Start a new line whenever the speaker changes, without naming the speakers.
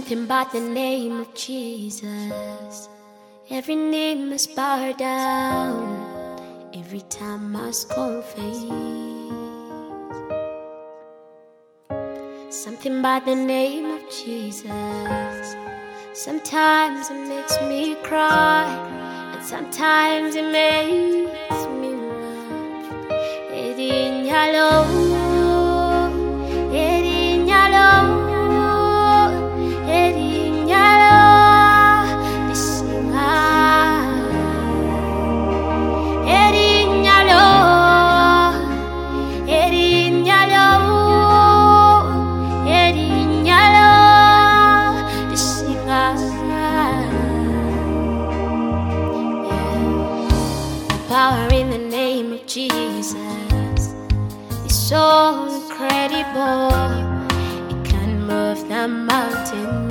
something about the name of Jesus. Every knee must bow down, every time must confess. Something about the name of Jesus. Sometimes it makes me cry, and sometimes it makes me laugh. Edinyalo, Edinyalo, Edinyalo, Disinga, Edinyalo, Edinyalo, Edinyalo, Disinga. Power in the name of Jesus is so incredible. It can move the mountain.